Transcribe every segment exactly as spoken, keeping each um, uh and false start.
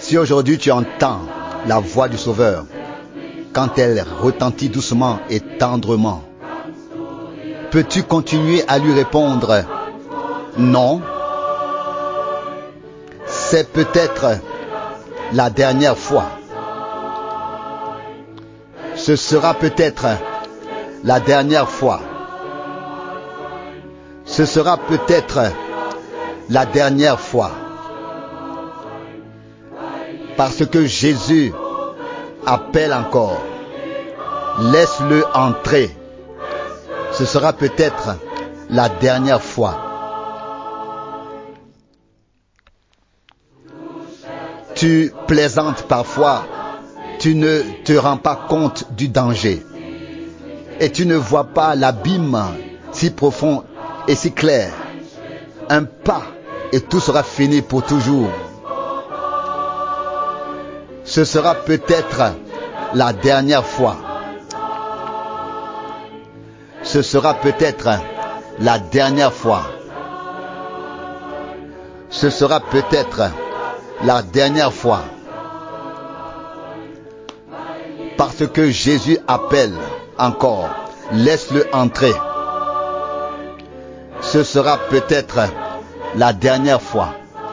Si aujourd'hui tu entends la voix du Sauveur, quand elle retentit doucement et tendrement, peux-tu continuer à lui répondre non? C'est peut-être la dernière fois. Ce sera peut-être la dernière fois. Ce sera peut-être la dernière fois. Parce que Jésus appelle encore. Laisse-le entrer. Ce sera peut-être la dernière fois. Tu plaisantes parfois. Tu ne te rends pas compte du danger. Et tu ne vois pas l'abîme si profond et si clair. Un pas et tout sera fini pour toujours. Ce sera peut-être la dernière fois. Ce sera peut-être la dernière fois. Ce sera peut-être la dernière fois. Parce que Jésus appelle encore. Laisse-le entrer. Ce sera peut-être la dernière fois.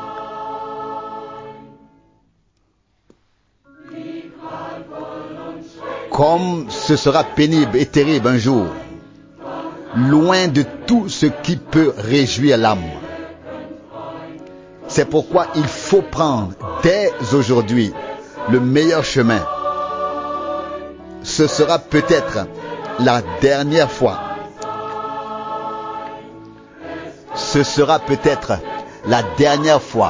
Comme ce sera pénible et terrible un jour, loin de tout ce qui peut réjouir l'âme. C'est pourquoi il faut prendre dès aujourd'hui le meilleur chemin. Ce sera peut-être la dernière fois. Ce sera peut-être la dernière fois.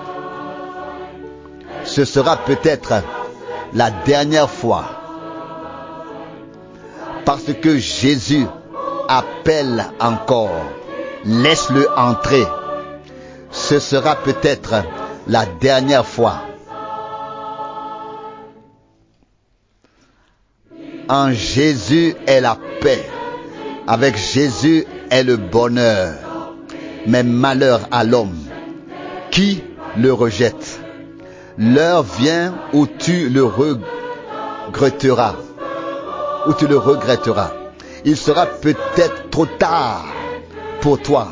Ce sera peut-être la dernière fois. Parce que Jésus appelle encore. Laisse-le entrer. Ce sera peut-être la dernière fois. En Jésus est la paix. Avec Jésus est le bonheur. Mais malheur à l'homme qui le rejette. L'heure vient où tu le regretteras. Où tu le regretteras. Il sera peut-être trop tard pour toi.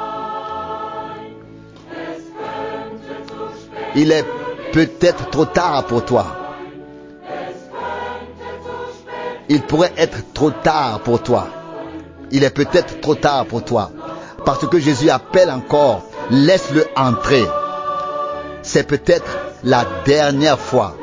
Il est peut-être trop tard pour toi. Il pourrait être trop tard pour toi. Il est peut-être trop tard pour toi. Parce que Jésus appelle encore. Laisse-le entrer. C'est peut-être la dernière fois.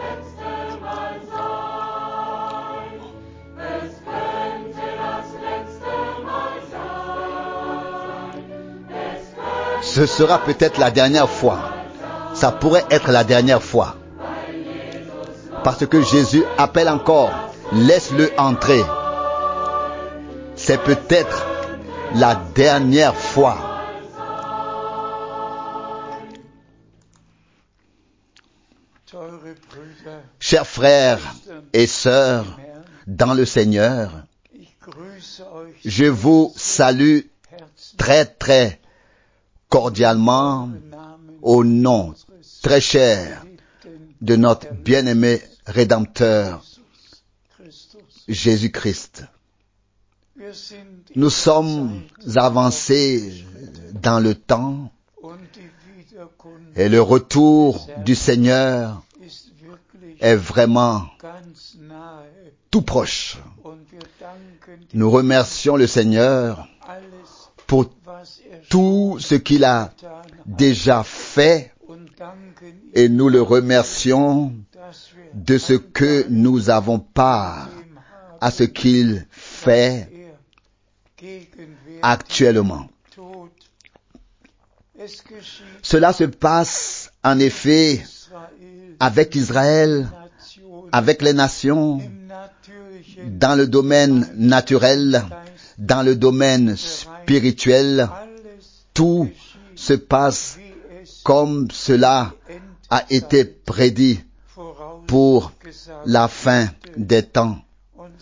Ce sera peut-être la dernière fois. Ça pourrait être la dernière fois. Parce que Jésus appelle encore. Laisse-le entrer. C'est peut-être la dernière fois. Chers frères et sœurs dans le Seigneur, je vous salue très très cordialement au nom très cher de notre bien-aimé Rédempteur Jésus-Christ. Nous sommes avancés dans le temps et le retour du Seigneur est vraiment tout proche. Nous remercions le Seigneur pour tout ce qu'il a déjà fait et nous le remercions de ce que nous avons part à ce qu'il fait actuellement. Cela se passe en effet avec Israël, avec les nations, dans le domaine naturel, dans le domaine spirituel. Tout se passe comme cela a été prédit pour la fin des temps.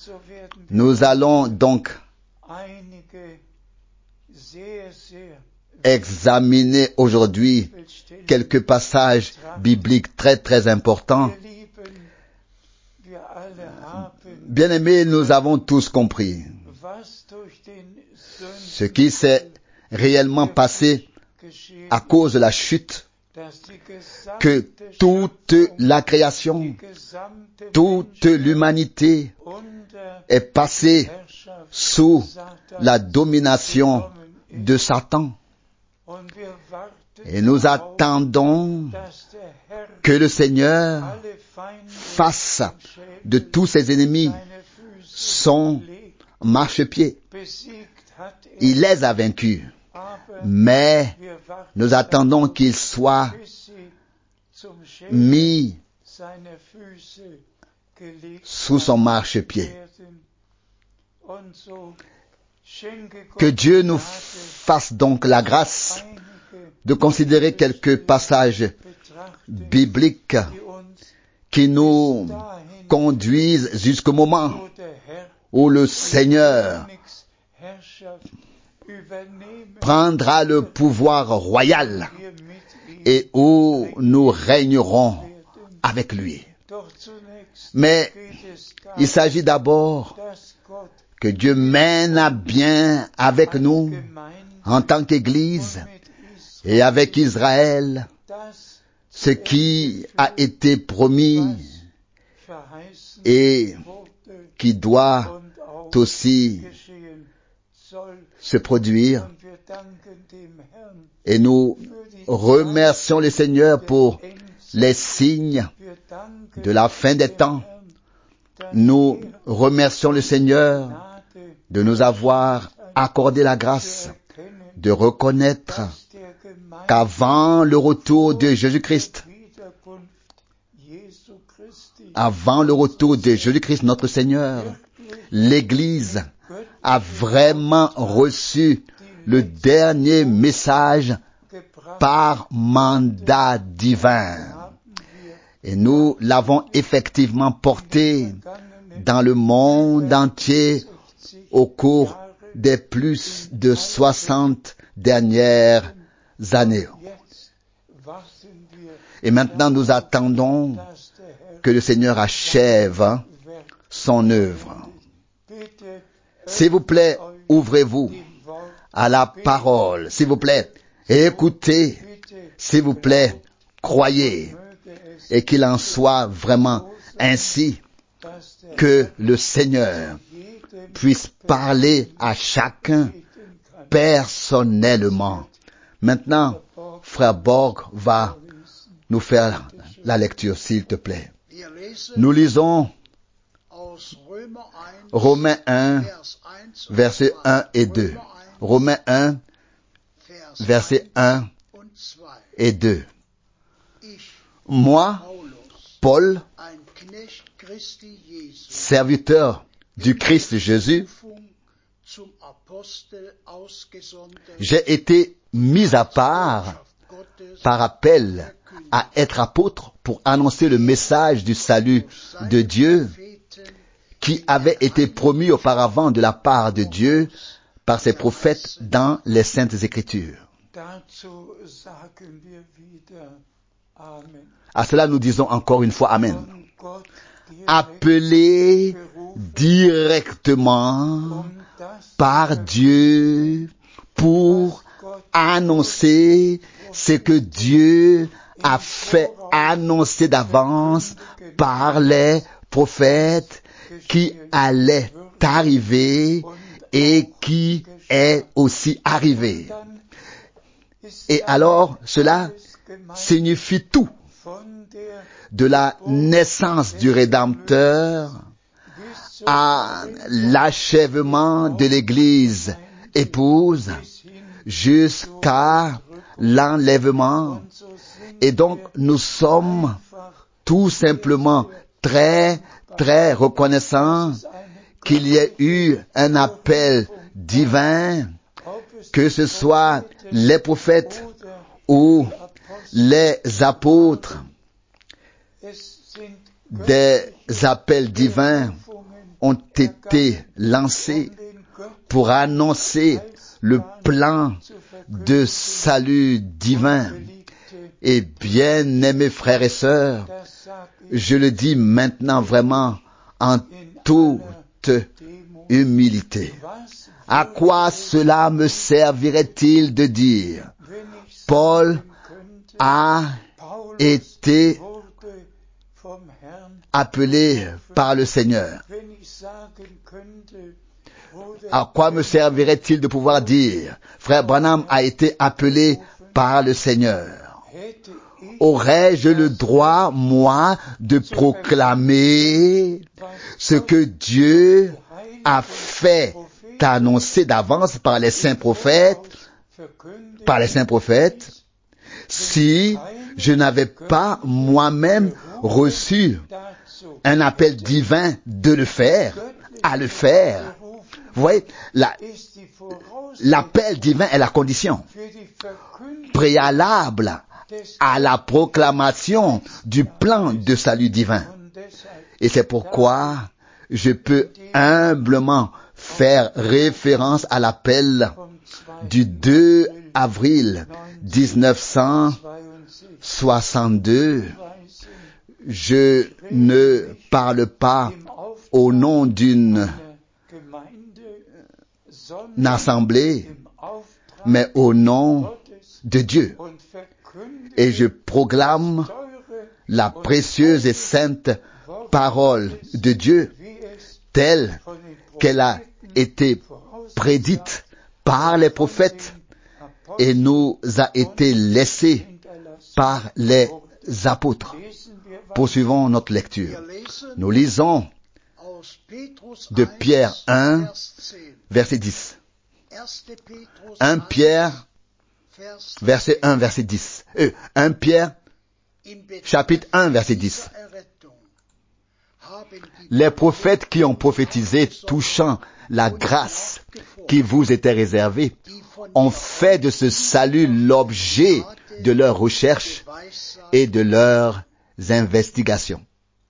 Nous allons donc examiner aujourd'hui quelques passages bibliques très très importants. Bien-aimés, nous avons tous compris ce qui s'est réellement passé à cause de la chute, que toute la création, toute l'humanité est passée sous la domination de Satan. Et nous attendons que le Seigneur fasse de tous ses ennemis son marchepied. Il les a vaincus, mais nous attendons qu'il soit mis sous son marchepied. Que Dieu nous fasse donc la grâce de considérer quelques passages bibliques qui nous conduisent jusqu'au moment où le Seigneur prendra le pouvoir royal et où nous régnerons avec lui. Mais il s'agit d'abord que Dieu mène à bien avec nous en tant qu'Église et avec Israël ce qui a été promis et qui doit aussi se produire. Et nous remercions le Seigneur pour les signes de la fin des temps. Nous remercions le Seigneur de nous avoir accordé la grâce de reconnaître qu'avant le retour de Jésus-Christ, avant le retour de Jésus-Christ notre Seigneur, l'Église a vraiment reçu le dernier message par mandat divin. Et nous l'avons effectivement porté dans le monde entier au cours des plus de soixante dernières années. Et maintenant nous attendons que le Seigneur achève son œuvre. S'il vous plaît, ouvrez-vous à la parole. S'il vous plaît, écoutez. S'il vous plaît, croyez. Et qu'il en soit vraiment ainsi, que le Seigneur puisse parler à chacun personnellement. Maintenant, frère Borg va nous faire la lecture, s'il te plaît. Nous lisons Romains un, versets un et deux. Romains un, versets un et deux. Moi, Paul, serviteur du Christ Jésus, j'ai été mis à part par appel à être apôtre pour annoncer le message du salut de Dieu qui avait été promis auparavant de la part de Dieu par ses prophètes dans les Saintes Écritures. À cela nous disons encore une fois Amen. Appelé directement par Dieu pour annoncer ce que Dieu a fait annoncer d'avance par les prophètes qui allait arriver et qui est aussi arrivé. Et alors, cela signifie tout. De la naissance du Rédempteur à l'achèvement de l'Église épouse jusqu'à l'enlèvement. Et donc, nous sommes tout simplement très, très reconnaissants qu'il y ait eu un appel divin, que ce soit les prophètes ou les apôtres. Des appels divins ont été lancés pour annoncer le plan de salut divin. Et bien aimés frères et sœurs, je le dis maintenant vraiment en toute humilité. À quoi cela me servirait-il de dire? Paul a été appelé par le Seigneur. À quoi me servirait-il de pouvoir dire, frère Branham a été appelé par le Seigneur? Aurais-je le droit, moi, de proclamer ce que Dieu a fait annoncer d'avance par les saints prophètes, par les saints prophètes, si je n'avais pas moi-même reçu un appel divin de le faire, à le faire? Vous voyez, la, l'appel divin est la condition préalable à la proclamation du plan de salut divin. Et c'est pourquoi je peux humblement faire référence à l'appel du deux avril dix-neuf cent soixante-deux. Je ne parle pas au nom d'une assemblée, mais au nom de Dieu. Et je proclame la précieuse et sainte parole de Dieu telle qu'elle a été prédite par les prophètes et nous a été laissée par les apôtres. Poursuivons notre lecture. Nous lisons de Pierre un, verset dix. un Pierre, verset un, verset dix. Euh, un Pierre, chapitre un, verset dix. Les prophètes qui ont prophétisé touchant la grâce qui vous était réservée ont fait de ce salut l'objet de leurs recherches et de leurs investigations.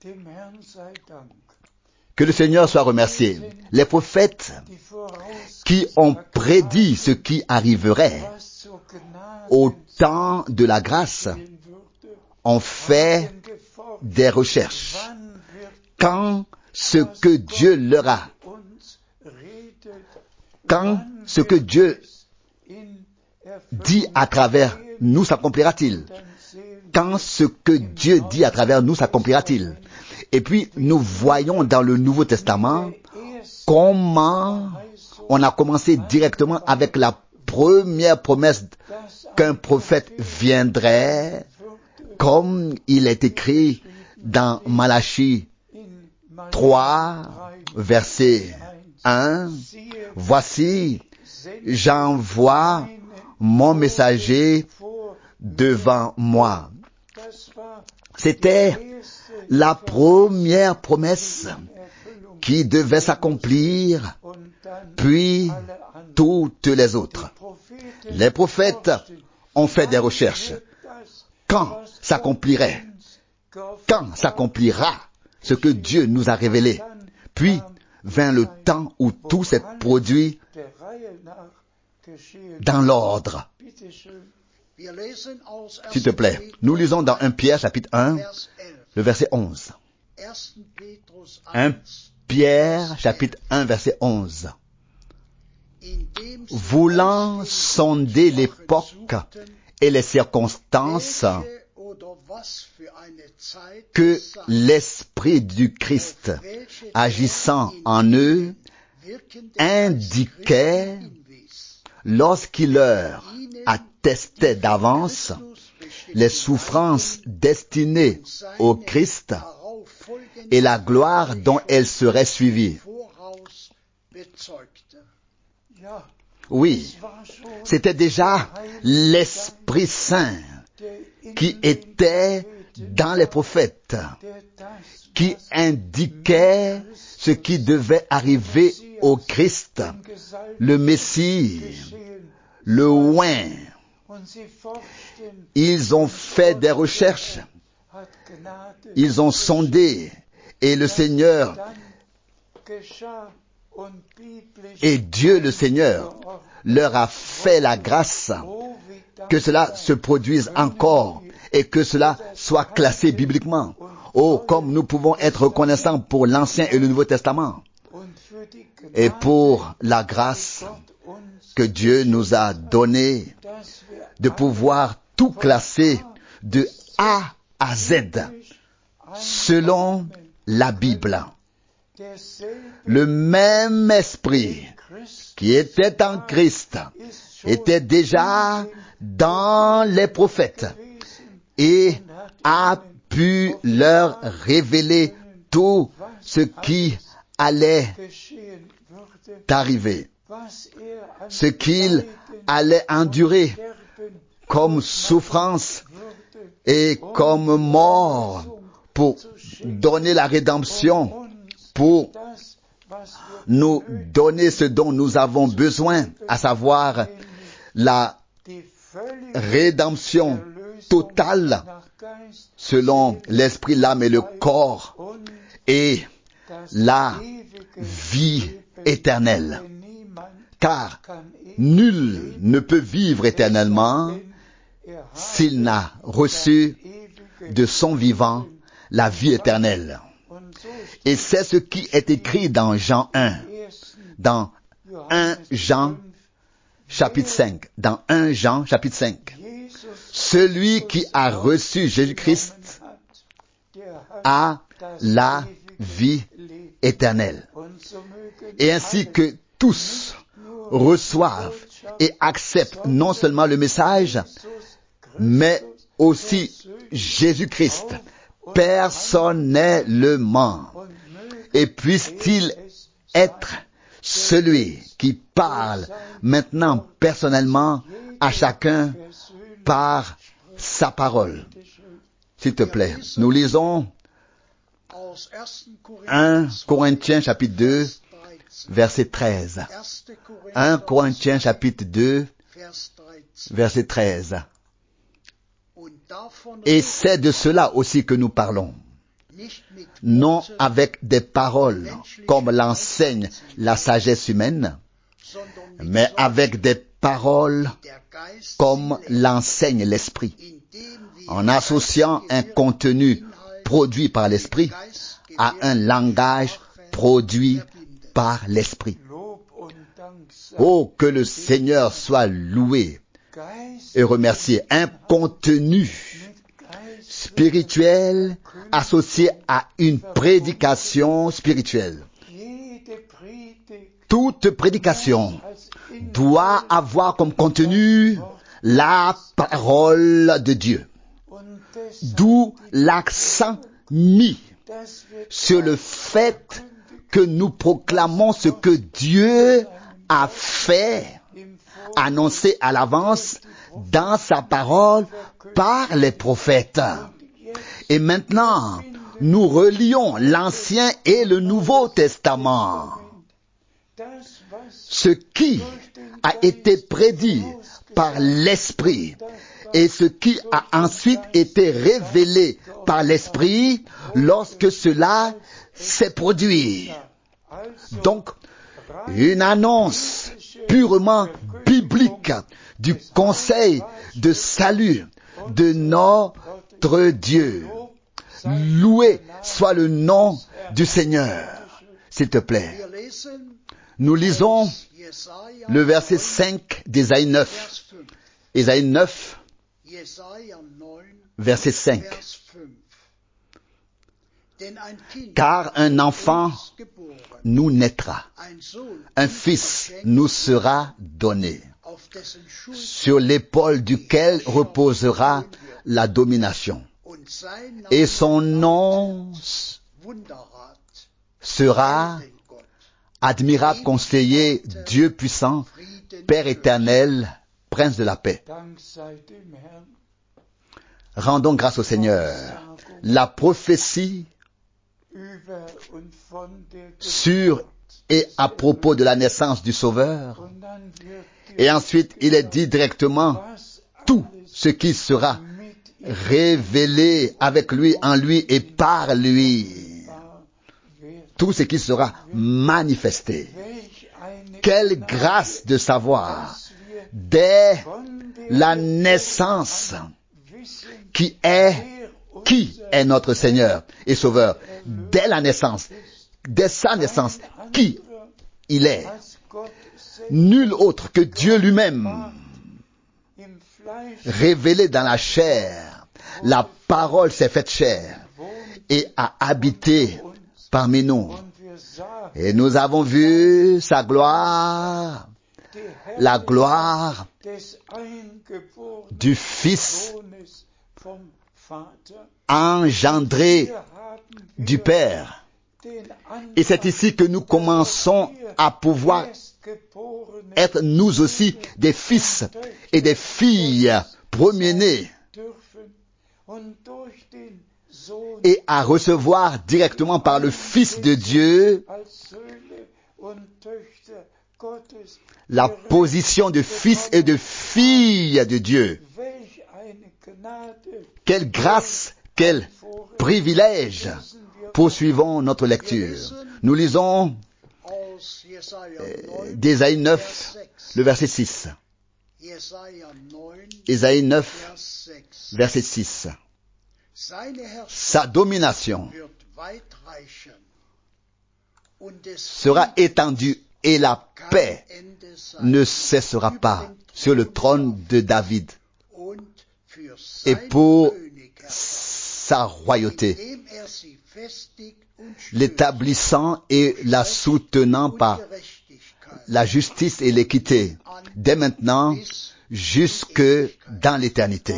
Que le Seigneur soit remercié. Les prophètes qui ont prédit ce qui arriverait au temps de la grâce ont fait des recherches. Quand ce que Dieu leur a, quand ce que Dieu dit à travers nous s'accomplira-t-il? Quand ce que Dieu dit à travers nous s'accomplira-t-il? Et puis, nous voyons dans le Nouveau Testament comment on a commencé directement avec la première promesse qu'un prophète viendrait, comme il est écrit dans Malachie trois, verset un. Voici, j'envoie mon messager devant moi. C'était la première promesse qui devait s'accomplir, puis toutes les autres. Les prophètes ont fait des recherches. Quand s'accomplirait, quand s'accomplira ce que Dieu nous a révélé? Puis vint le temps où tout s'est produit dans l'ordre. S'il te plaît, nous lisons dans un Pierre chapitre un, le verset onze. un Pierre chapitre un, verset onze. Voulant sonder l'époque et les circonstances que l'Esprit du Christ, agissant en eux, indiquait lorsqu'il leur attestait d'avance les souffrances destinées au Christ et la gloire dont elles seraient suivies. Oui, c'était déjà l'Esprit Saint qui était dans les prophètes, qui indiquait ce qui devait arriver au Christ, le Messie, le oint. Ils ont fait des recherches, ils ont sondé, et le Seigneur Et Dieu le Seigneur leur a fait la grâce que cela se produise encore et que cela soit classé bibliquement. Oh, comme nous pouvons être reconnaissants pour l'Ancien et le Nouveau Testament et pour la grâce que Dieu nous a donnée de pouvoir tout classer de A à Z selon la Bible. Le même esprit qui était en Christ était déjà dans les prophètes et a pu leur révéler tout ce qui allait arriver, ce qu'il allait endurer comme souffrance et comme mort pour donner la rédemption, pour nous donner ce dont nous avons besoin, à savoir la rédemption totale selon l'esprit, l'âme et le corps et la vie éternelle. Car nul ne peut vivre éternellement s'il n'a reçu de son vivant la vie éternelle. Et c'est ce qui est écrit dans Jean un, dans un Jean chapitre cinq, dans un Jean chapitre cinq. Celui qui a reçu Jésus-Christ a la vie éternelle. Et ainsi que tous reçoivent et acceptent non seulement le message, mais aussi Jésus-Christ personnellement. Et puisse-t-il être celui qui parle maintenant personnellement à chacun par sa parole. S'il te plaît, nous lisons un Corinthiens chapitre deux, verset treize. un Corinthiens chapitre deux, verset treize. Et c'est de cela aussi que nous parlons. Non avec des paroles comme l'enseigne la sagesse humaine, mais avec des paroles comme l'enseigne l'esprit, en associant un contenu produit par l'esprit à un langage produit par l'esprit. Oh, que le Seigneur soit loué et remercié. Un contenu spirituel associé à une prédication spirituelle. Toute prédication doit avoir comme contenu la parole de Dieu. D'où l'accent mis sur le fait que nous proclamons ce que Dieu a fait, annoncé à l'avance dans sa parole par les prophètes. Et maintenant, nous relions l'Ancien et le Nouveau Testament. Ce qui a été prédit par l'Esprit et ce qui a ensuite été révélé par l'Esprit lorsque cela s'est produit. Donc, une annonce purement biblique du conseil de salut de notre Dieu. Loué soit le nom du Seigneur. S'il te plaît. Nous lisons le verset cinq d'Ésaïe neuf. Ésaïe neuf, verset cinq. Car un enfant nous naîtra, un fils nous sera donné, sur l'épaule duquel reposera la domination. Et son nom sera admirable conseiller, Dieu puissant, Père éternel, Prince de la paix. Rendons grâce au Seigneur. La prophétie sur et à propos de la naissance du Sauveur. Et ensuite, il est dit directement tout ce qui sera révélé avec lui, en lui et par lui. tout ce qui sera manifesté. Quelle grâce de savoir dès la naissance qui est, qui est notre Seigneur et Sauveur. Dès la naissance, dès sa naissance, qui il est. Nul autre que Dieu lui-même, révélé dans la chair. La parole s'est faite chair et a habité parmi nous. Et nous avons vu sa gloire, la gloire du Fils engendré du Père. Et c'est ici que nous commençons à pouvoir être nous aussi des fils et des filles premiers-nés et à recevoir directement par le Fils de Dieu la position de fils et de fille de Dieu. Quelle grâce, quel privilège. Poursuivons notre lecture. Nous lisons euh, d'Ésaïe neuf, le verset six. Ésaïe neuf, verset six. Sa domination sera étendue et la paix ne cessera pas sur le trône de David et pour sa royauté, l'établissant et la soutenant par la justice et l'équité, dès maintenant jusque dans l'éternité.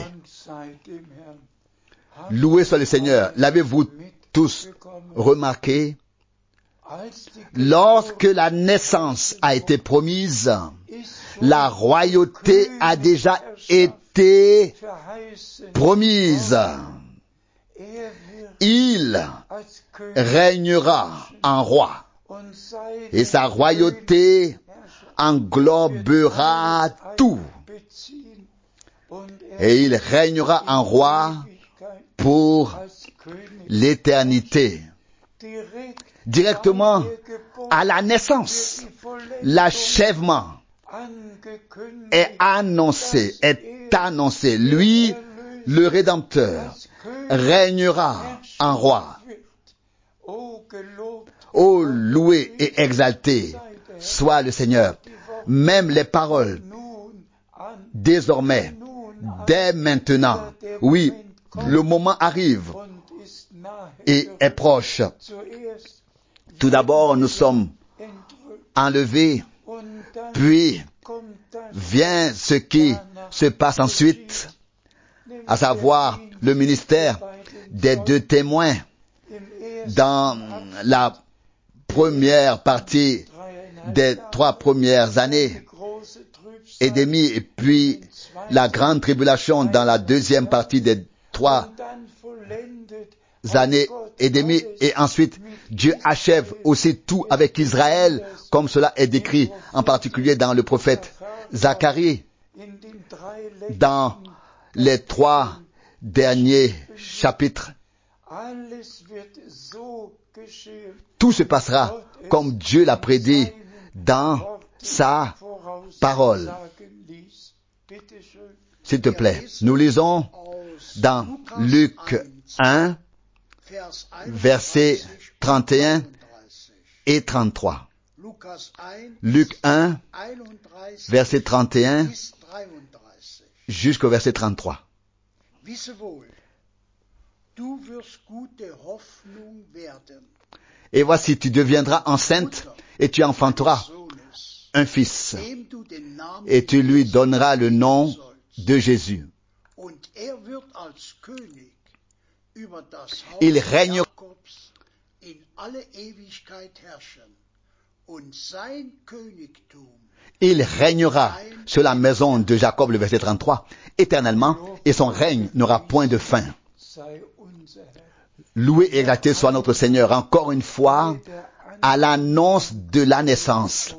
Loué soit le Seigneur. L'avez-vous tous remarqué? Lorsque la naissance a été promise, la royauté a déjà été promise. Il régnera en roi et sa royauté englobera tout. Et il régnera en roi pour l'éternité. Directement à la naissance, l'achèvement est annoncé, est annoncé. Lui, le Rédempteur, régnera en roi. Ô loué et exalté soit le Seigneur. Même les paroles, désormais, dès maintenant, oui, le moment arrive et est proche. Tout d'abord, nous sommes enlevés, puis vient ce qui se passe ensuite, à savoir le ministère des deux témoins dans la première partie des trois premières années et demie, et puis la grande tribulation dans la deuxième partie des trois années et demie, et ensuite Dieu achève aussi tout avec Israël, comme cela est décrit en particulier dans le prophète Zacharie, dans les trois derniers chapitres. Tout se passera comme Dieu l'a prédit dans sa parole. S'il te plaît, nous lisons dans Luc un, versets trente et un et trente-trois. Luc un, verset trente et un jusqu'au verset trente-trois. Et voici, tu deviendras enceinte et tu enfanteras un fils, et tu lui donneras le nom de Jésus. Il régnera Il régnera sur la maison de Jacob, le verset trente-trois, éternellement, et son règne n'aura point de fin. Loué et exalté soit notre Seigneur, encore une fois, à l'annonce de la naissance.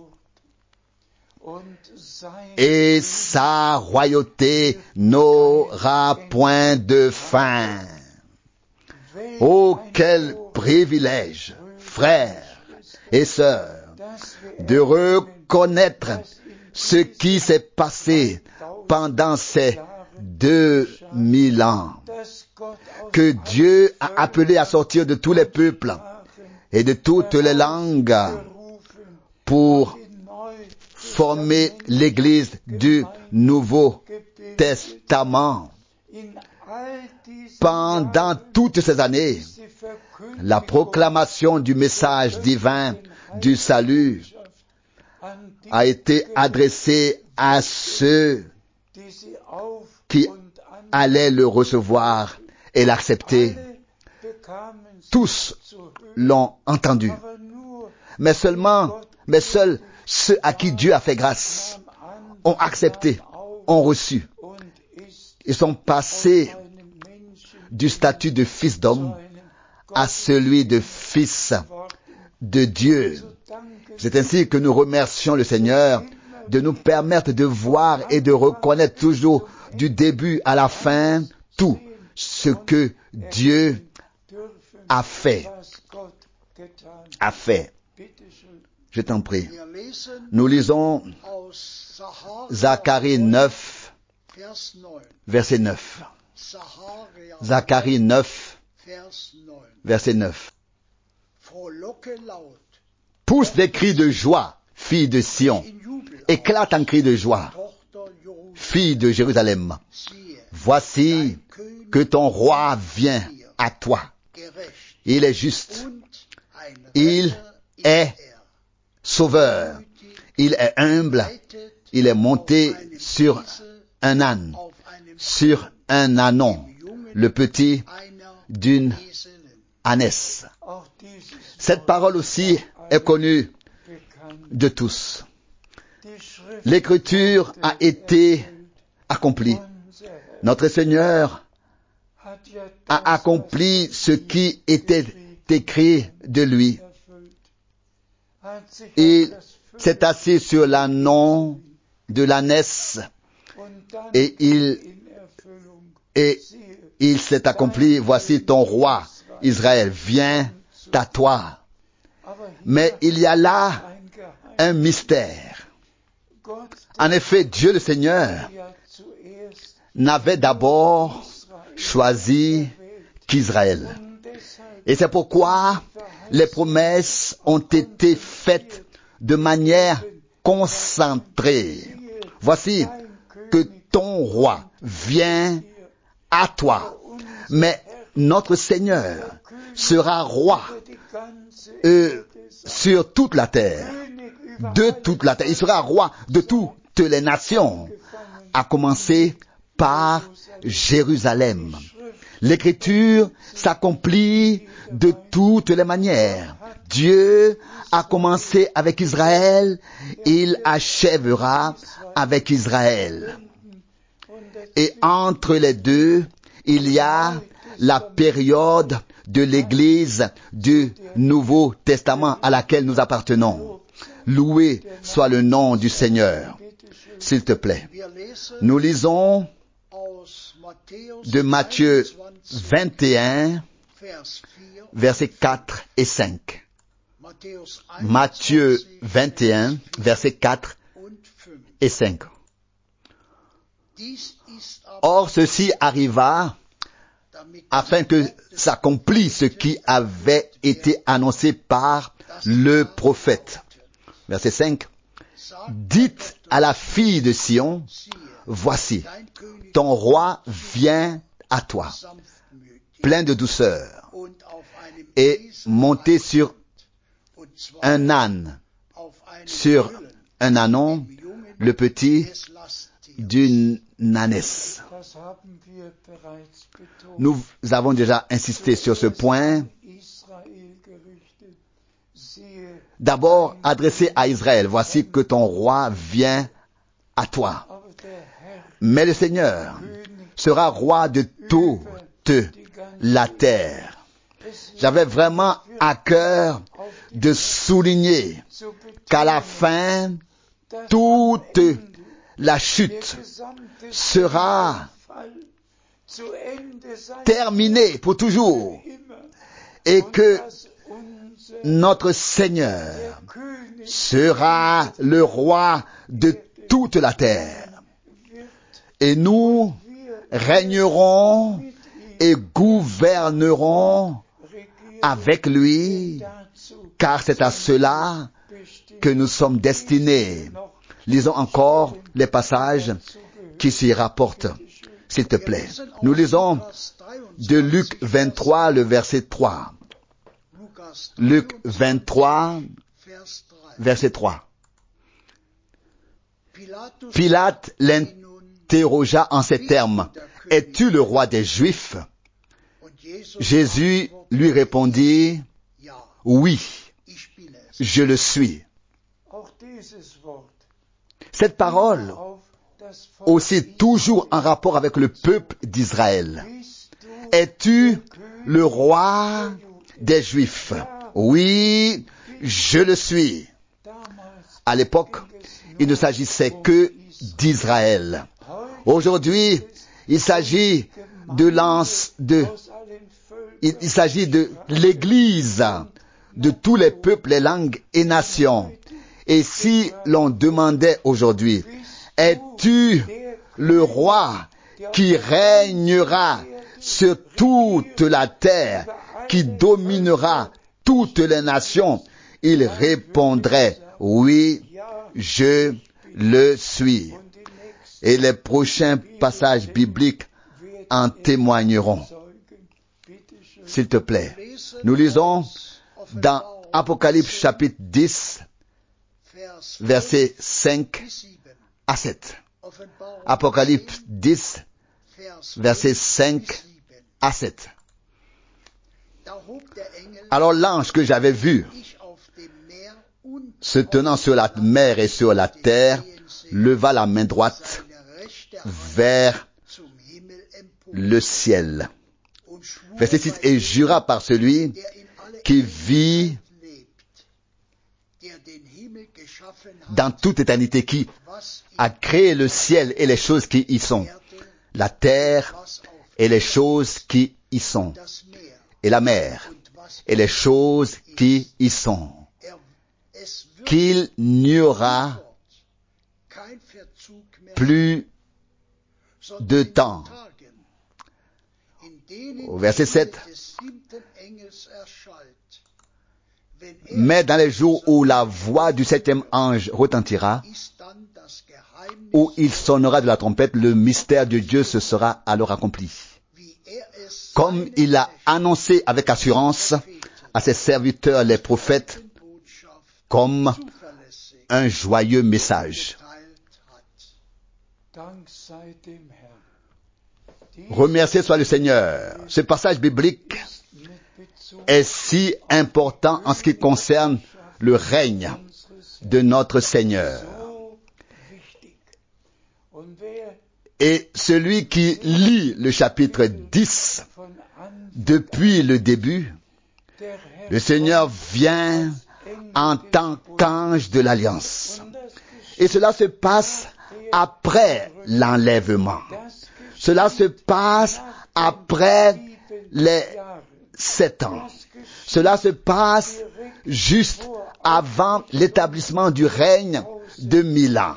Et sa royauté n'aura point de fin. Oh, quel privilège, frères, et sœurs, de reconnaître ce qui s'est passé pendant ces deux mille ans, que Dieu a appelé à sortir de tous les peuples et de toutes les langues pour former l'Église du Nouveau Testament. Pendant toutes ces années, la proclamation du message divin du salut a été adressée à ceux qui allaient le recevoir et l'accepter. Tous l'ont entendu. Mais seulement, mais seuls ceux à qui Dieu a fait grâce ont accepté, ont reçu. Ils sont passés du statut de fils d'homme à celui de fils de Dieu. C'est ainsi que nous remercions le Seigneur de nous permettre de voir et de reconnaître toujours du début à la fin tout ce que Dieu a fait. A fait. Je t'en prie. Nous lisons Zacharie neuf, verset neuf. Zacharie neuf, verset neuf. Pousse des cris de joie, fille de Sion. Éclate en cris de joie, fille de Jérusalem. Voici que ton roi vient à toi. Il est juste. Il est sauveur. Il est humble. Il est monté sur un âne, sur un ânon, le petit d'une ânesse. Cette parole aussi est connue de tous. L'Écriture a été accomplie. Notre Seigneur a accompli ce qui était écrit de lui. Il s'est assis sur l'ânon de l'ânesse et il, et il s'est accompli. Voici ton roi, Israël, vient à toi. Mais il y a là un mystère. En effet, Dieu le Seigneur n'avait d'abord choisi qu'Israël. Et c'est pourquoi les promesses ont été faites de manière concentrée. Voici que ton roi vient à toi. Mais notre Seigneur sera roi euh, sur toute la terre. De toute la terre. Il sera roi de toutes les nations, à commencer par Jérusalem. L'Écriture s'accomplit de toutes les manières. Dieu a commencé avec Israël, il achèvera avec Israël. Et entre les deux, il y a la période de l'Église du Nouveau Testament à laquelle nous appartenons. Loué soit le nom du Seigneur. S'il te plaît. Nous lisons de Matthieu vingt et un, versets quatre et cinq. Matthieu vingt et un, versets quatre et cinq. Or, ceci arriva afin que s'accomplisse ce qui avait été annoncé par le prophète. Verset cinq. Dites à la fille de Sion, voici, ton roi vient à toi, plein de douceur, et monté sur un âne, sur un ânon, le petit d'une ânesse. Nous avons déjà insisté sur ce point. D'abord adressé à Israël, voici que ton roi vient à toi. Mais le Seigneur sera roi de toute la terre. J'avais vraiment à cœur de souligner qu'à la fin, toute la chute sera terminée pour toujours et que notre Seigneur sera le roi de toute la terre. Et nous régnerons et gouvernerons avec lui, car c'est à cela que nous sommes destinés. Lisons encore les passages qui s'y rapportent, s'il te plaît. Nous lisons de Luc vingt-trois, le verset trois. Luc vingt-trois, verset trois. Pilate l'interrogea en ces termes. « Es-tu le roi des Juifs ?» Jésus lui répondit, « Oui, je le suis. » Cette parole, aussi toujours en rapport avec le peuple d'Israël. « Es-tu le roi des Juifs ?» Oui, je le suis. À l'époque, il ne s'agissait que d'Israël. Aujourd'hui, il s'agit de l'anse de, il, il s'agit de l'Église, de tous les peuples, les langues et nations. Et si l'on demandait aujourd'hui, es-tu le roi qui régnera sur toute la terre, qui dominera toutes les nations? Il répondrait, oui, je le suis. Et les prochains passages bibliques en témoigneront. S'il te plaît. Nous lisons dans Apocalypse chapitre dix, versets cinq à sept. Apocalypse dix, versets cinq à sept. Alors l'ange que j'avais vu se tenant sur la mer et sur la terre leva la main droite vers le ciel. Verset six. Et jura par celui qui vit dans toute éternité, qui a créé le ciel et les choses qui y sont, la terre et les choses qui y sont, et la mer et les choses qui y sont, qu'il n'y aura plus de temps. Au verset sept. Mais dans les jours où la voix du septième ange retentira, où il sonnera de la trompette, le mystère de Dieu se sera alors accompli. Comme il a annoncé avec assurance à ses serviteurs les prophètes, comme un joyeux message. Remercié soit le Seigneur. Ce passage biblique est si important en ce qui concerne le règne de notre Seigneur. Et celui qui lit le chapitre dix depuis le début, le Seigneur vient en tant qu'ange de l'Alliance. Et cela se passe après l'enlèvement. Cela se passe après les sept ans. Cela se passe juste avant l'établissement du règne de mille ans.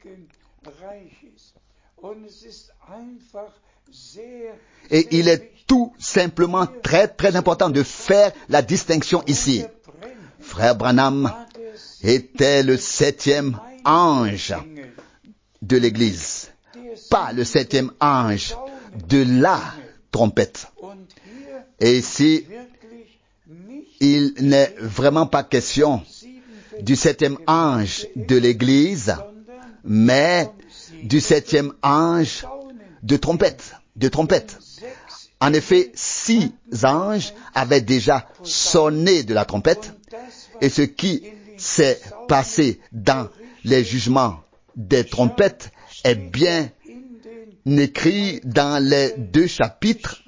Et il est tout simplement très très important de faire la distinction ici. Frère Branham était le septième ange de l'Église, pas le septième ange de la trompette. Et ici, il n'est vraiment pas question du septième ange de l'Église, mais du septième ange de trompette, de trompette. En effet, six anges avaient déjà sonné de la trompette, et ce qui s'est passé dans les jugements des trompettes est bien écrit dans les deux chapitres.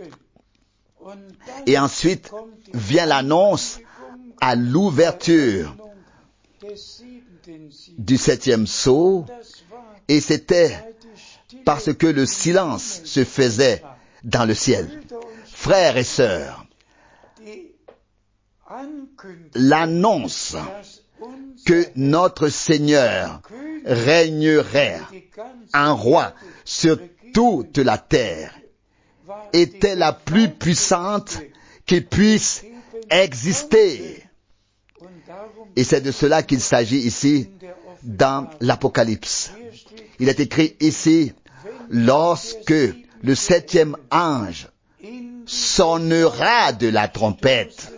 Et ensuite vient l'annonce à l'ouverture du septième sceau, et c'était parce que le silence se faisait dans le ciel. Frères et sœurs, l'annonce que notre Seigneur régnerait en roi sur toute la terre était la plus puissante qui puisse exister. Et c'est de cela qu'il s'agit ici dans l'Apocalypse. Il est écrit ici, lorsque le septième ange sonnera de la trompette,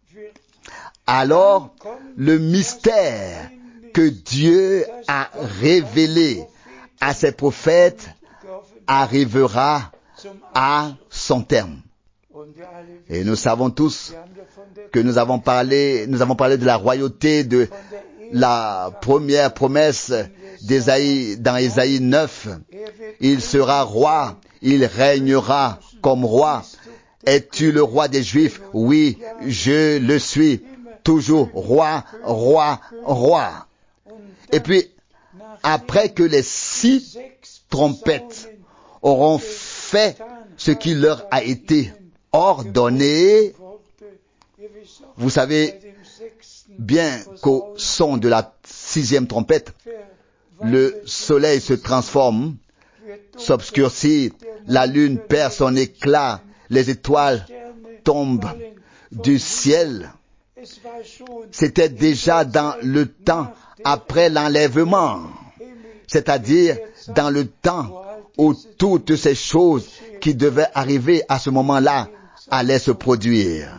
alors le mystère que Dieu a révélé à ses prophètes arrivera à son terme. Et nous savons tous que nous avons parlé, nous avons parlé de la royauté de la première promesse d'Ésaïe, dans Ésaïe neuf. Il sera roi, il régnera comme roi. Es-tu le roi des Juifs? Oui, je le suis. Toujours roi, roi, roi. Et puis, après que les six trompettes auront fait ce qui leur a été ordonné, vous savez bien qu'au son de la sixième trompette, le soleil se transforme, s'obscurcit, la lune perd son éclat, les étoiles tombent du ciel. C'était déjà dans le temps après l'enlèvement, c'est-à-dire dans le temps où toutes ces choses qui devaient arriver à ce moment-là allaient se produire.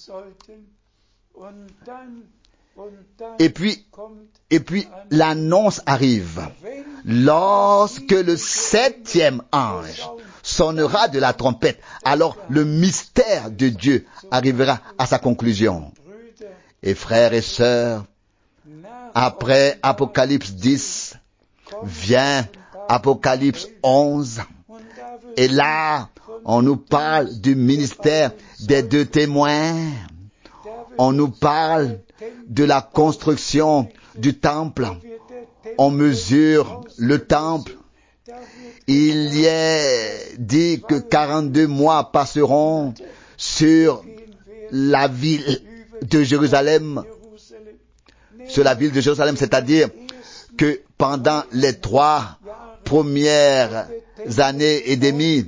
Et puis, et puis l'annonce arrive. Lorsque le septième ange sonnera de la trompette, alors le mystère de Dieu arrivera à sa conclusion. Et frères et sœurs, après Apocalypse dix, vient Apocalypse onze, et là, on nous parle du ministère des deux témoins. On nous parle de la construction du temple. On mesure le temple. Il y est dit que quarante-deux mois passeront sur la ville de Jérusalem, sur la ville de Jérusalem, c'est-à-dire que pendant les trois premières années et demie,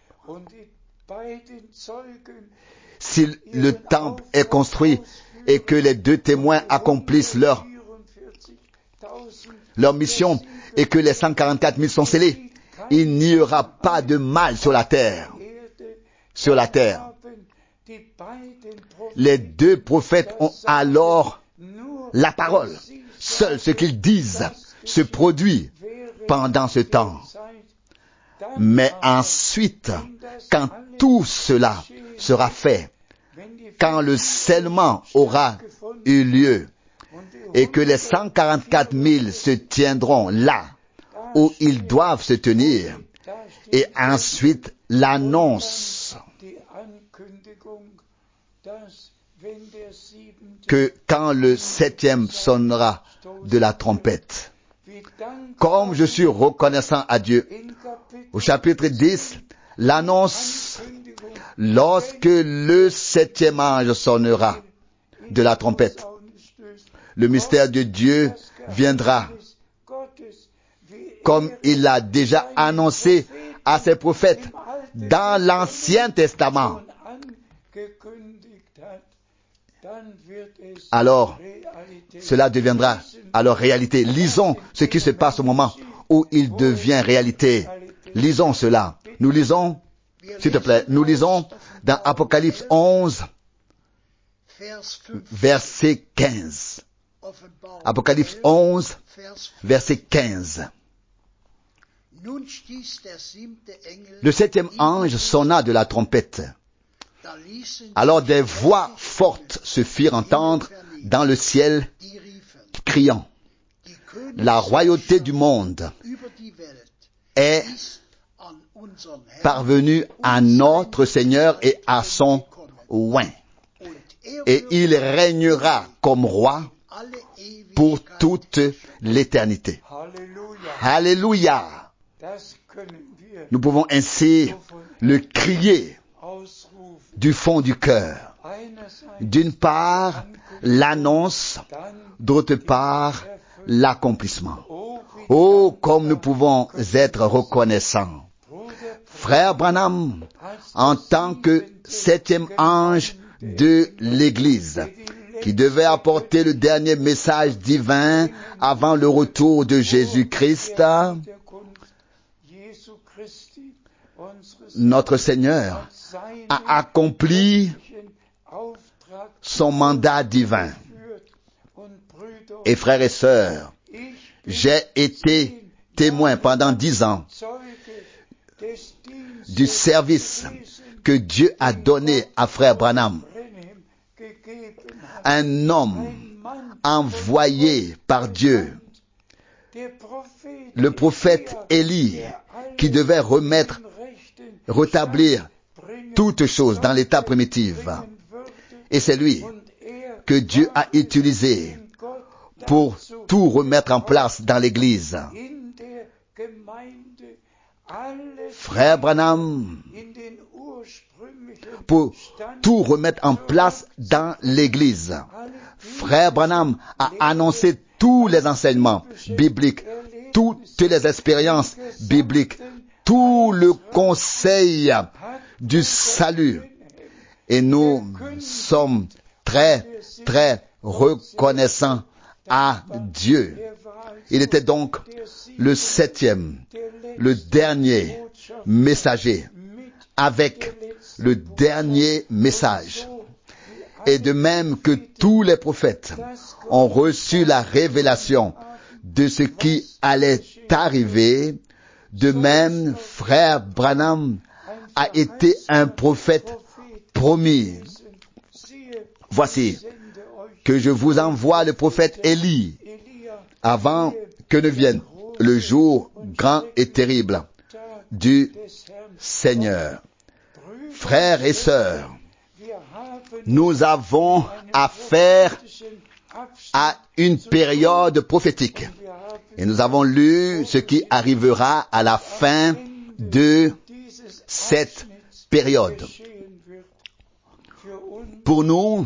si le temple est construit et que les deux témoins accomplissent leur, leur mission et que les cent quarante-quatre mille sont scellés, il n'y aura pas de mal sur la terre. Sur la terre. Les deux prophètes ont alors la parole. Seul ce qu'ils disent se produit pendant ce temps. Mais ensuite, quand tout cela sera fait, quand le scellement aura eu lieu et que les cent quarante-quatre mille se tiendront là où ils doivent se tenir, et ensuite l'annonce que quand le septième sonnera de la trompette, comme je suis reconnaissant à Dieu, au chapitre dix, l'annonce, lorsque le septième ange sonnera de la trompette, le mystère de Dieu viendra, comme il l'a déjà annoncé à ses prophètes dans l'Ancien Testament. Alors, cela deviendra alors réalité. Lisons ce qui se passe au moment où il devient réalité. Lisons cela. Nous lisons, s'il te plaît, nous lisons dans Apocalypse onze, verset quinze. Apocalypse onze, verset quinze. Le septième ange sonna de la trompette. Alors des voix fortes se firent entendre dans le ciel, criant: la royauté du monde est parvenue à notre Seigneur et à son oint. Et il régnera comme roi pour toute l'éternité. Alléluia. Nous pouvons ainsi le crier du fond du cœur. d'une part, l'annonce, d'autre part, l'accomplissement. Oh, comme nous pouvons être reconnaissants. Frère Branham, en tant que septième ange de l'Église, qui devait apporter le dernier message divin avant le retour de Jésus-Christ, notre Seigneur a accompli son mandat divin. Et frères et sœurs, j'ai été témoin pendant dix ans du service que Dieu a donné à frère Branham. Un homme envoyé par Dieu, le prophète Élie, qui devait remettre, rétablir toutes choses dans l'état primitif. Et c'est lui que Dieu a utilisé pour tout remettre en place dans l'Église. Frère Branham, pour tout remettre en place dans l'Église. Frère Branham a annoncé tous les enseignements bibliques, toutes les expériences bibliques, tout le conseil du salut. Et nous sommes très, très reconnaissants à Dieu. Il était donc le septième, le dernier messager, avec le dernier message. Et de même que tous les prophètes ont reçu la révélation de ce qui allait arriver, de même, frère Branham a été un prophète promis. Voici que je vous envoie le prophète Élie avant que ne vienne le jour grand et terrible du Seigneur. Frères et sœurs, nous avons affaire à une période prophétique. Et nous avons lu ce qui arrivera à la fin de cette période. Pour nous,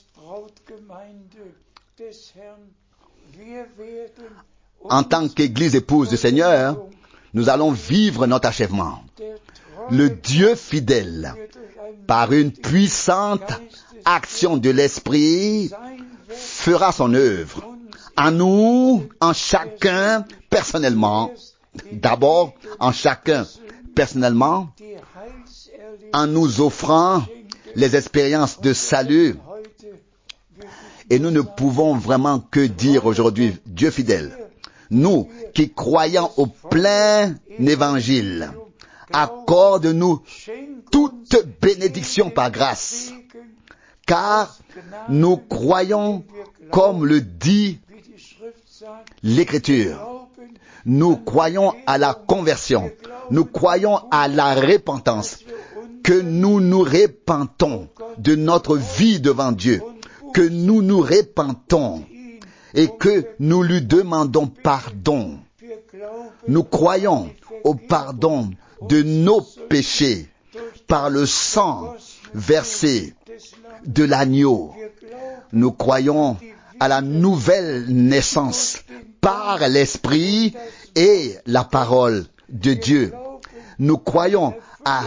en tant qu'Église épouse du Seigneur, nous allons vivre notre achèvement. Le Dieu fidèle, par une puissante action de l'Esprit, fera son œuvre. En nous, en chacun personnellement, d'abord en chacun personnellement, en nous offrant les expériences de salut. Et nous ne pouvons vraiment que dire aujourd'hui, Dieu fidèle, nous qui croyons au plein évangile, accorde-nous toute bénédiction par grâce, car nous croyons comme le dit l'Écriture. Nous croyons à la conversion, nous croyons à la repentance, que nous nous repentons de notre vie devant Dieu, que nous nous repentons et que nous lui demandons pardon. Nous croyons au pardon de nos péchés par le sang versé de l'agneau. Nous croyons à la nouvelle naissance par l'Esprit et la parole de Dieu. Nous croyons à,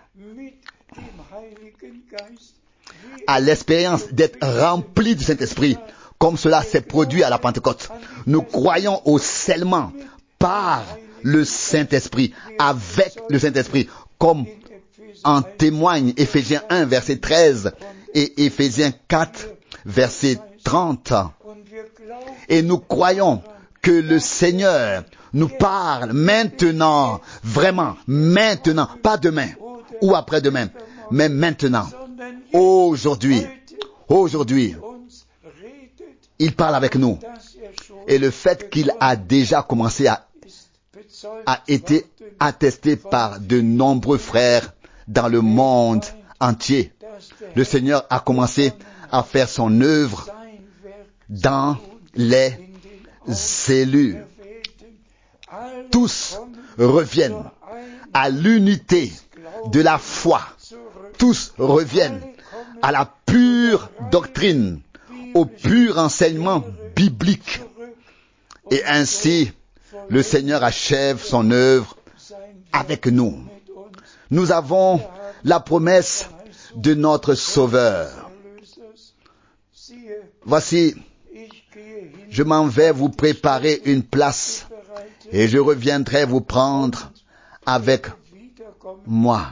à l'expérience d'être remplis du Saint-Esprit, comme cela s'est produit à la Pentecôte. Nous croyons au scellement par le Saint-Esprit, avec le Saint-Esprit, comme en témoigne Éphésiens un, verset treize et Éphésiens quatre, verset trente. Et nous croyons que le Seigneur nous parle maintenant, vraiment, maintenant, pas demain ou après-demain, mais maintenant, aujourd'hui, aujourd'hui, il parle avec nous. Et le fait qu'il a déjà commencé à, a été attesté par de nombreux frères dans le monde entier. Le Seigneur a commencé à faire son œuvre dans les élus. Tous reviennent à l'unité de la foi. Tous reviennent à la pure doctrine, au pur enseignement biblique. Et ainsi, le Seigneur achève son œuvre avec nous. Nous avons la promesse de notre Sauveur. Voici, je m'en vais vous préparer une place et je reviendrai vous prendre avec moi.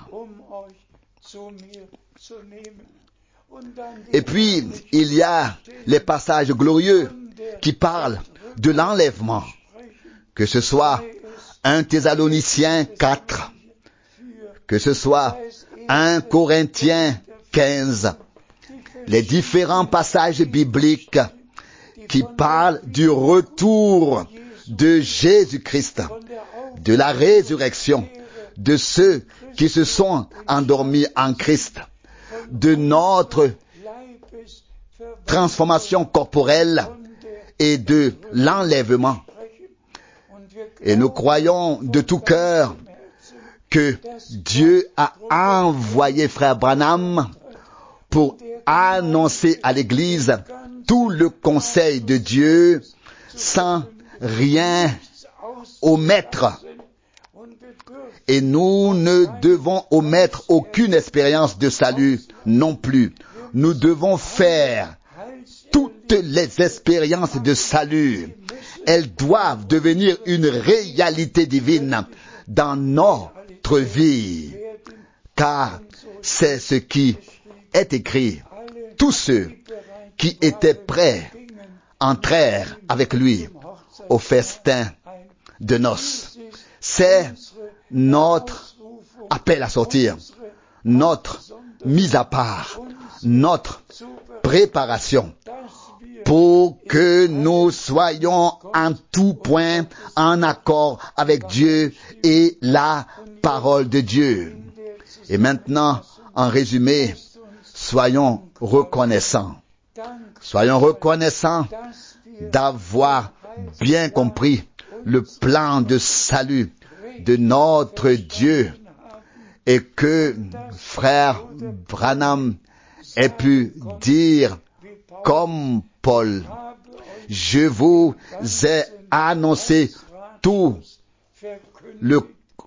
Et puis, il y a les passages glorieux qui parlent de l'enlèvement, que ce soit un Thessaloniciens quatre, que ce soit un Corinthiens quinze, les différents passages bibliques qui parlent du retour de Jésus-Christ, de la résurrection, de ceux qui se sont endormis en Christ, de notre transformation corporelle et de l'enlèvement. Et nous croyons de tout cœur que Dieu a envoyé Frère Branham pour annoncer à l'Église tout le conseil de Dieu sans rien omettre. Et nous ne devons omettre aucune expérience de salut non plus. Nous devons faire toutes les expériences de salut. Elles doivent devenir une réalité divine dans notre vie, car c'est ce qui est écrit. Tous ceux qui étaient prêts entrèrent avec lui au festin de noces. C'est notre appel à sortir, notre mise à part, notre préparation pour que nous soyons en tout point en accord avec Dieu et la parole de Dieu. Et maintenant, en résumé, soyons reconnaissants. Soyons reconnaissants d'avoir bien compris le plan de salut de notre Dieu et que frère Branham ait pu dire comme Paul, je vous ai annoncé tout le,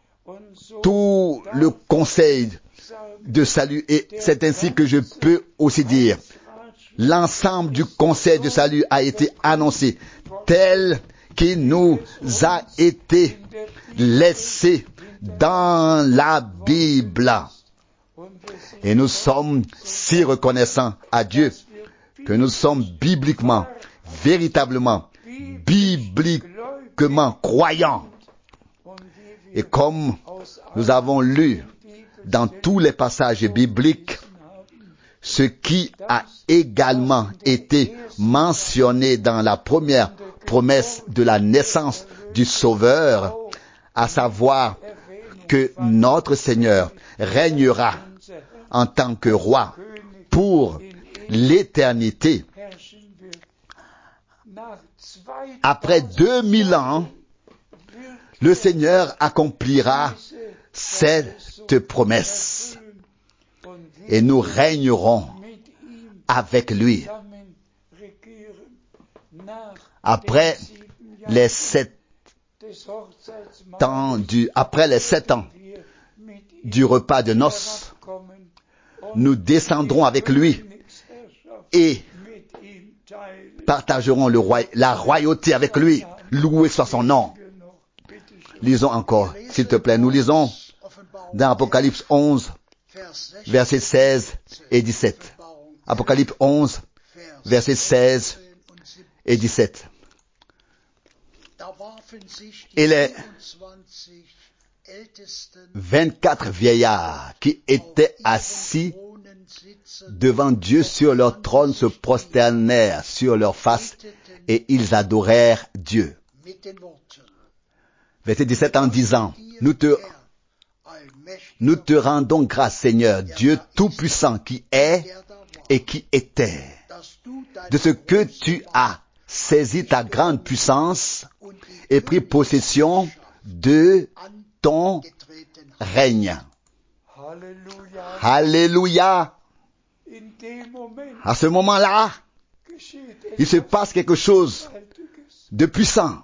tout le conseil de salut et c'est ainsi que je peux aussi dire, l'ensemble du conseil de salut a été annoncé tel qu'il nous a été laissé dans la Bible. Et nous sommes si reconnaissants à Dieu que nous sommes bibliquement, véritablement, bibliquement croyants. Et comme nous avons lu dans tous les passages bibliques, ce qui a également été mentionné dans la première promesse de la naissance du Sauveur, à savoir que notre Seigneur régnera en tant que roi pour l'éternité. Après deux mille ans, le Seigneur accomplira cette promesse et nous régnerons avec lui. Après les sept ans du, après les sept ans du repas de noces, nous descendrons avec lui et partagerons le roi, la royauté avec lui. Loué soit son nom. Lisons encore, s'il te plaît. Nous lisons dans Apocalypse onze, versets seize et dix-sept. Apocalypse onze, versets seize et dix-sept. Et les vingt-quatre vieillards qui étaient assis devant Dieu sur leur trône se prosternèrent sur leur face et ils adorèrent Dieu. Verset dix-sept en disant, nous te, nous te rendons grâce Seigneur, Dieu Tout-Puissant qui est et qui était, de ce que tu as saisi ta grande puissance et pris possession de ton règne. Alléluia. À ce moment-là, il se passe quelque chose de puissant.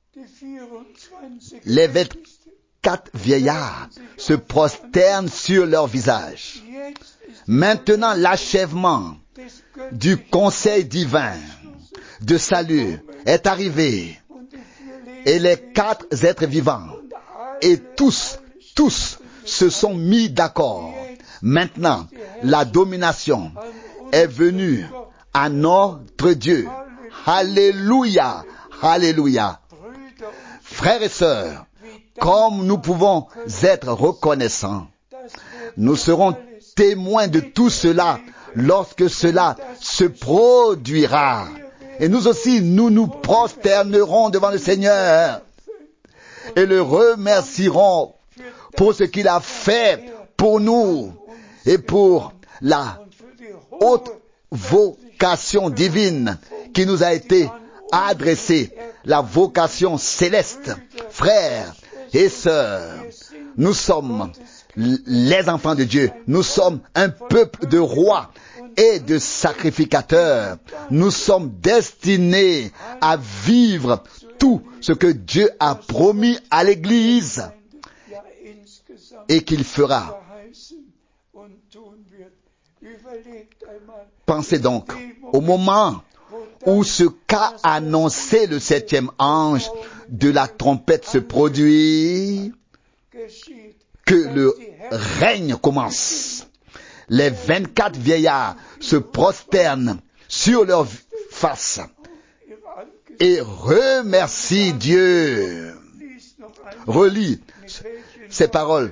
Les vingt-quatre vieillards se prosternent sur leur visage. Maintenant, l'achèvement du conseil divin de salut est arrivé. Et les quatre êtres vivants et tous, tous se sont mis d'accord. Maintenant, la domination est venue à notre Dieu. Alléluia, alléluia. Frères et sœurs, comme nous pouvons être reconnaissants, nous serons témoins de tout cela lorsque cela se produira. Et nous aussi, nous nous prosternerons devant le Seigneur et le remercierons pour ce qu'il a fait pour nous et pour la haute vocation divine qui nous a été adressée, la vocation céleste. Frères et sœurs, nous sommes les enfants de Dieu, nous sommes un peuple de rois et de sacrificateurs. Nous sommes destinés à vivre tout ce que Dieu a promis à l'Église et qu'il fera. Pensez donc au moment où ce qu'a annoncé le septième ange de la trompette se produit, que le règne commence. Les vingt-quatre vieillards se prosternent sur leur face et remercient Dieu. Relis ces paroles,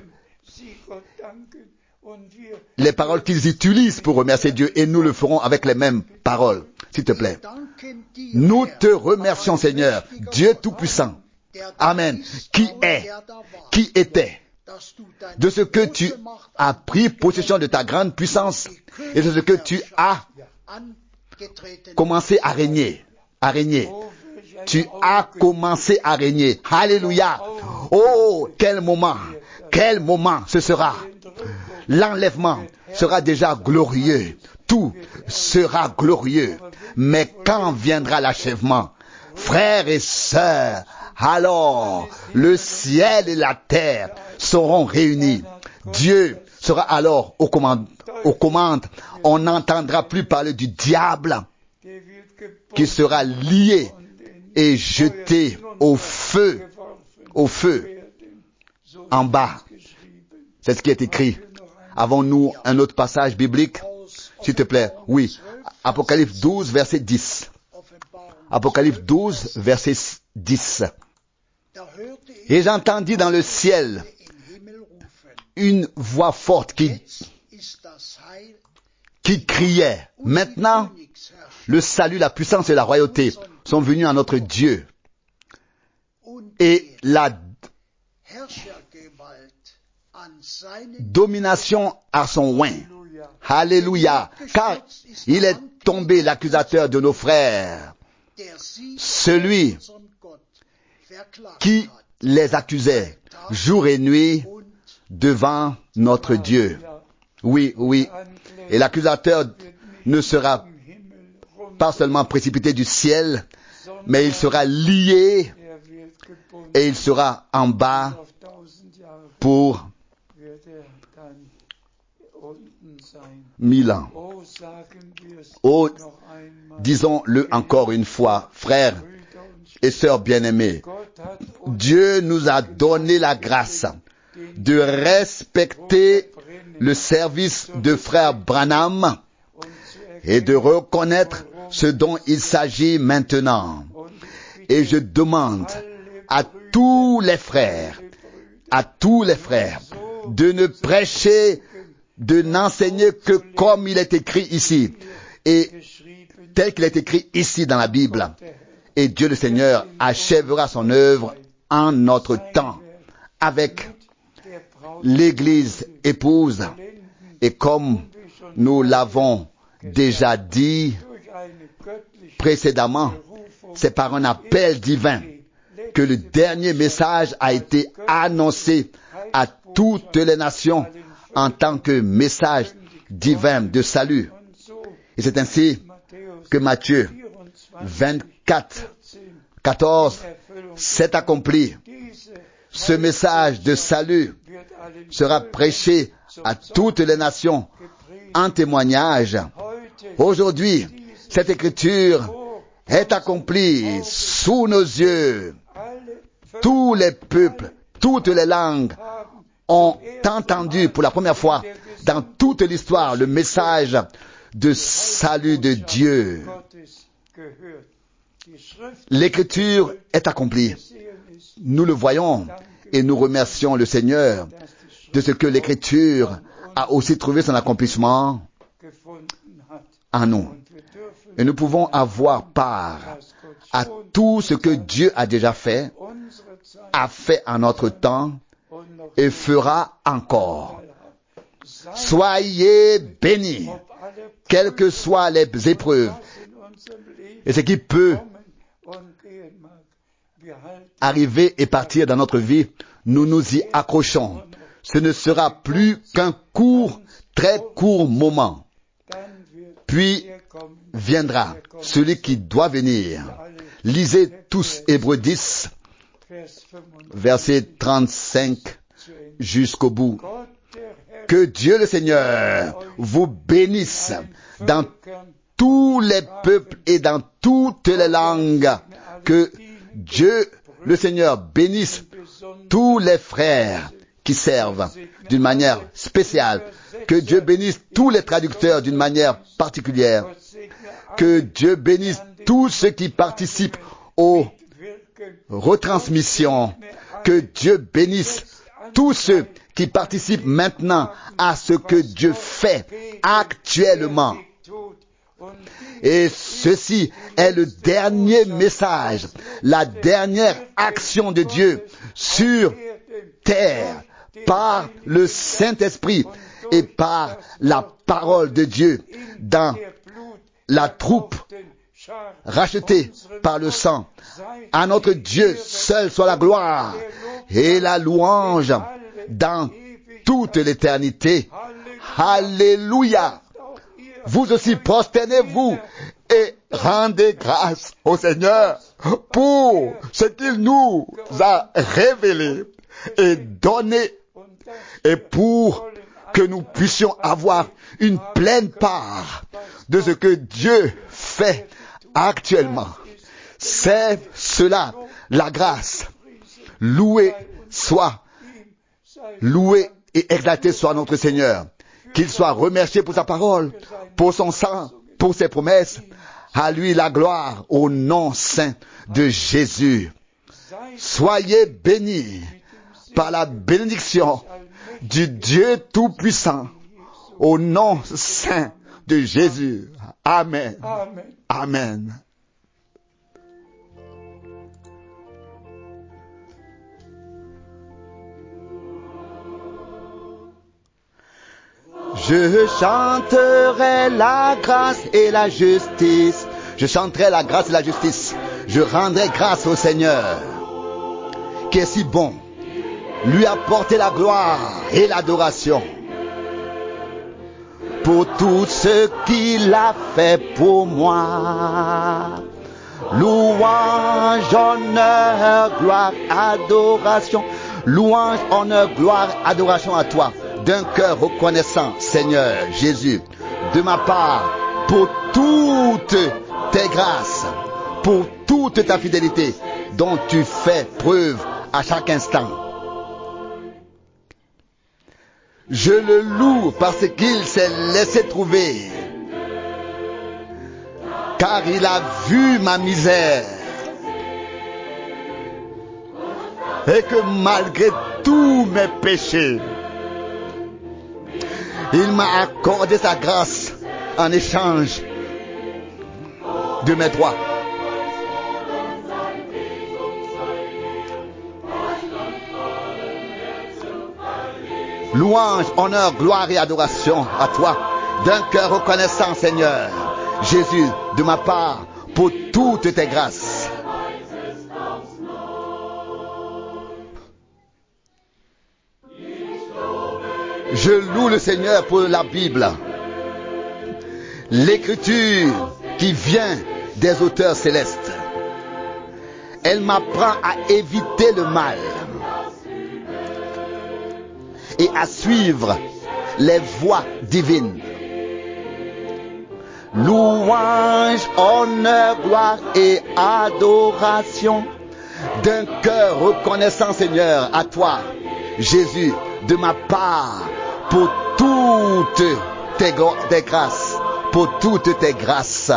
les paroles qu'ils utilisent pour remercier Dieu, et nous le ferons avec les mêmes paroles, s'il te plaît. Nous te remercions, Seigneur, Dieu Tout-Puissant. Amen. Qui est, qui était, de ce que tu as pris possession de ta grande puissance et de ce que tu as commencé à régner, à régner. Tu as commencé à régner. Alléluia. Oh, quel moment, quel moment ce sera. L'enlèvement sera déjà glorieux. Tout sera glorieux. Mais quand viendra l'achèvement, frères et sœurs, alors le ciel et la terre seront réunis. Dieu sera alors aux commandes. Aux commandes. On n'entendra plus parler du diable qui sera lié et jeté au feu, au feu, en bas. C'est ce qui est écrit. Avons-nous un autre passage biblique, s'il te plaît? Oui. Apocalypse douze, verset dix. Apocalypse douze, verset dix. Et j'entendis dans le ciel une voix forte qui, qui criait, maintenant, le salut, la puissance et la royauté sont venus à notre Dieu. Et la domination à son oint. Alléluia. Car il est tombé l'accusateur de nos frères, celui qui les accusait jour et nuit devant notre Dieu. Oui, oui. Et l'accusateur ne sera pas seulement précipité du ciel, mais il sera lié et il sera en bas pour mille ans. Oh, disons-le encore une fois, frères et sœurs bien-aimés, Dieu nous a donné la grâce de respecter le service de frère Branham et de reconnaître ce dont il s'agit maintenant. Et je demande à tous les frères, à tous les frères, de ne prêcher, de n'enseigner que comme il est écrit ici, et tel qu'il est écrit ici dans la Bible. Et Dieu le Seigneur achèvera son œuvre en notre temps, avec l'Église épouse. Et comme nous l'avons déjà dit précédemment, c'est par un appel divin que le dernier message a été annoncé à toutes les nations en tant que message divin de salut. Et c'est ainsi que Matthieu vingt-quatre, quatorze s'est accompli. Ce message de salut sera prêché à toutes les nations en témoignage. Aujourd'hui, cette écriture est accomplie sous nos yeux. Tous les peuples, toutes les langues ont entendu pour la première fois dans toute l'histoire le message de salut de Dieu. L'écriture est accomplie. Nous le voyons et nous remercions le Seigneur de ce que l'écriture a aussi trouvé son accomplissement en nous. Et nous pouvons avoir part à tout ce que Dieu a déjà fait, a fait en notre temps et fera encore. Soyez bénis, quelles que soient les épreuves et ce qui peut arriver et partir dans notre vie, nous nous y accrochons. Ce ne sera plus qu'un court, très court moment. Puis viendra celui qui doit venir. Lisez tous Hébreux dix, verset trente-cinq jusqu'au bout. Que Dieu le Seigneur vous bénisse dans tous les peuples et dans toutes les langues. Que Dieu le Seigneur bénisse tous les frères qui servent d'une manière spéciale. Que Dieu bénisse tous les traducteurs d'une manière particulière. Que Dieu bénisse tous ceux qui participent aux retransmissions. Que Dieu bénisse tous ceux qui participent maintenant à ce que Dieu fait actuellement. Et ceci est le dernier message, la dernière action de Dieu sur terre par le Saint-Esprit et par la parole de Dieu dans la troupe rachetée par le sang. À notre Dieu seul soit la gloire et la louange dans toute l'éternité. Alléluia. Vous aussi prosternez-vous et rendez grâce au Seigneur pour ce qu'il nous a révélé et donné, et pour que nous puissions avoir une pleine part de ce que Dieu fait actuellement. C'est cela, la grâce. Loué soit, loué et exalté soit notre Seigneur. Qu'il soit remercié pour sa parole, pour son sang, pour ses promesses. À lui la gloire au nom saint de Jésus. Soyez bénis par la bénédiction du Dieu Tout-Puissant au nom saint de Jésus. Amen. Amen. Je chanterai la grâce et la justice. Je chanterai la grâce et la justice. Je rendrai grâce au Seigneur, qui est si bon. Lui apporter la gloire et l'adoration pour tout ce qu'il a fait pour moi. Louange, honneur, gloire, adoration. Louange, honneur, gloire, adoration à toi. D'un cœur reconnaissant, Seigneur Jésus, de ma part, pour toutes tes grâces, pour toute ta fidélité dont tu fais preuve à chaque instant. Je le loue parce qu'il s'est laissé trouver, car il a vu ma misère, et que malgré tous mes péchés, il m'a accordé sa grâce en échange de mes droits. Louange, honneur, gloire et adoration à toi, d'un cœur reconnaissant, Seigneur Jésus, de ma part, pour toutes tes grâces. Je loue le Seigneur pour la Bible. L'écriture qui vient des auteurs célestes. Elle m'apprend à éviter le mal et à suivre les voies divines. Louange, honneur, gloire et adoration d'un cœur reconnaissant, Seigneur, à toi, Jésus, de ma part, pour toutes tes, tes grâces, pour toutes tes grâces.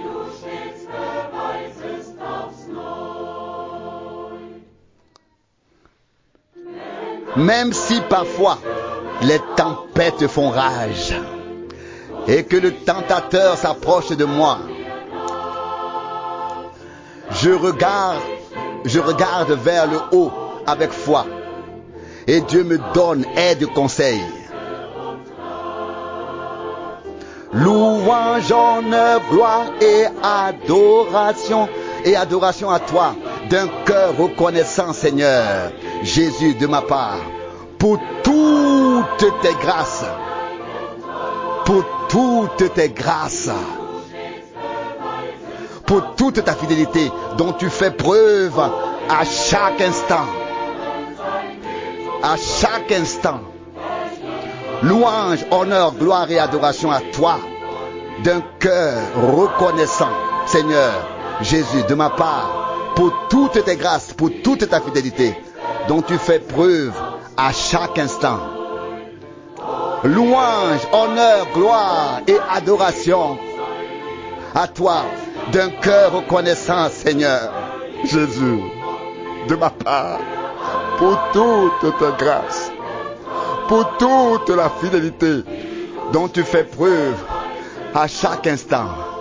Même si parfois les tempêtes font rage et que le tentateur s'approche de moi, je regarde, je regarde vers le haut avec foi et Dieu me donne aide et conseil. Louange, honneur, gloire et adoration et adoration à toi d'un cœur reconnaissant, Seigneur, Jésus, de ma part, pour toutes tes grâces, pour toutes tes grâces, pour toute ta fidélité dont tu fais preuve à chaque instant, à chaque instant. Louange, honneur, gloire et adoration à toi d'un cœur reconnaissant, Seigneur, Jésus, de ma part, pour toutes tes grâces, pour toute ta fidélité dont tu fais preuve à chaque instant. Louange, honneur, gloire et adoration à toi d'un cœur reconnaissant, Seigneur, Jésus, de ma part, pour toute ta grâce, pour toute la fidélité dont tu fais preuve à chaque instant.